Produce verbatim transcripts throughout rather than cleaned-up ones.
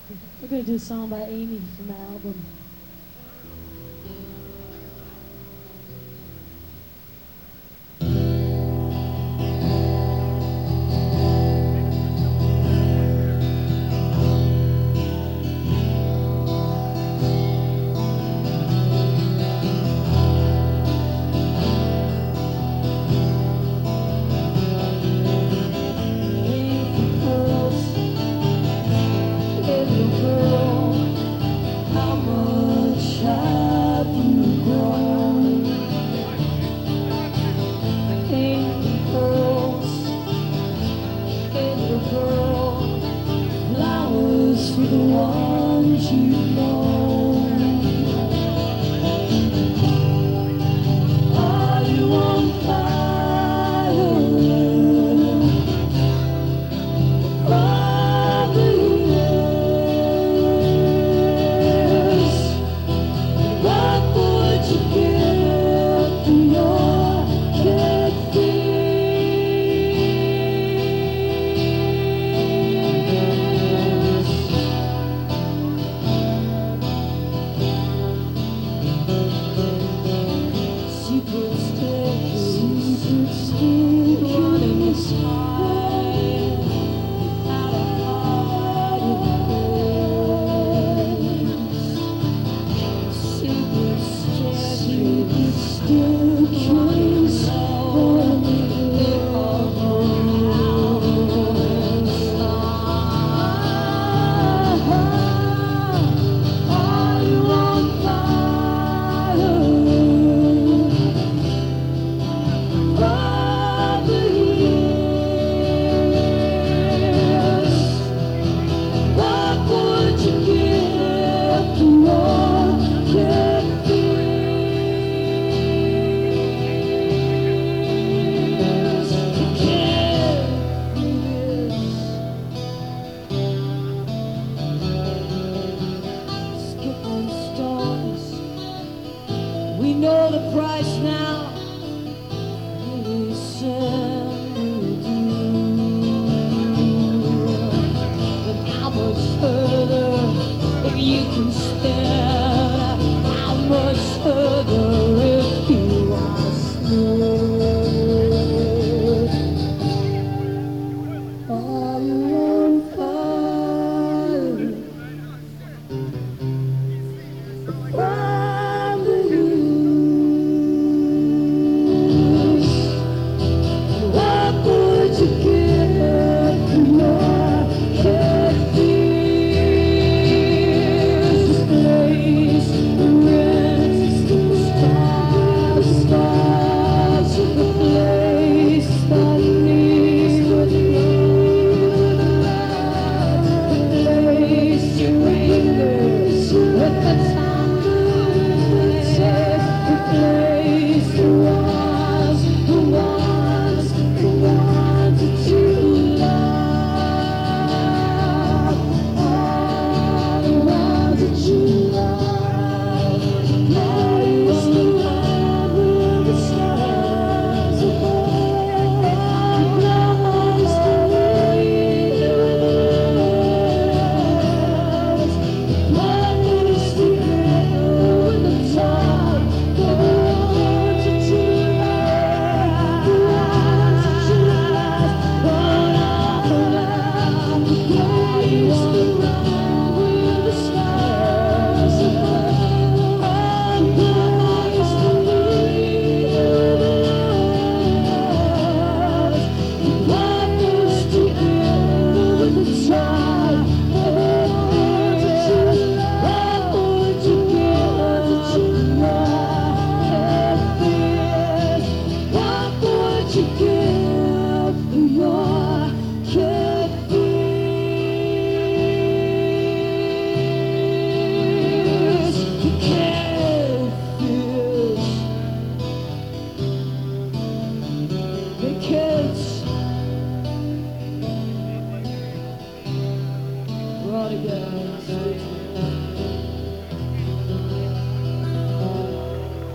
We're gonna do a song by Amy from the album. For the ones you know, are you on fire? Probably yes. What would you give for your good secret staircase, running inside, out of hiding place. Secret staircase, staircase, running Are you on fire? We know the price now. Listen to but how much further if you can stand? How much further if you are smooth? Are you on fire?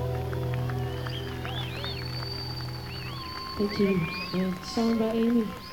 Thank you. Yeah, song by Amy.